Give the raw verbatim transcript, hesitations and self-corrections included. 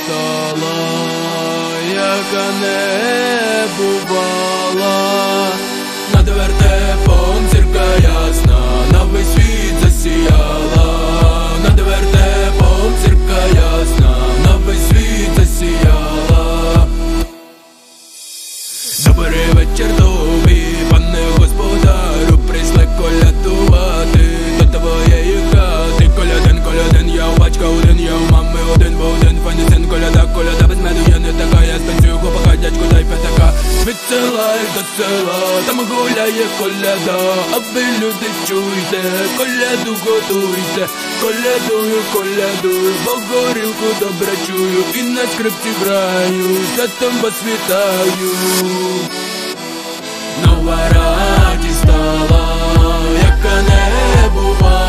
стала, яка не бувала. Над вертепом зірка ясна, на весь світ засіяла. Над вертепом зірка ясна, на весь світ засіяла. Добрий вечір тобі, пане господарю, прийшли колядувати до твоєї хати. Колядин, колядин, я у батька один, я у мами один, бо один файний син. Коляда, коляда, без меду я не така, я станцюю хлопака, дядьку, дай п'ятака. Від села й до села, там гуляє коляда, а ви, люди, чуйте, коляду готуйте. Колядую, колядую, бо горілку добре чую, і на скрипці граю, святом вас вітаю. Нова радість стала, яка не бувала.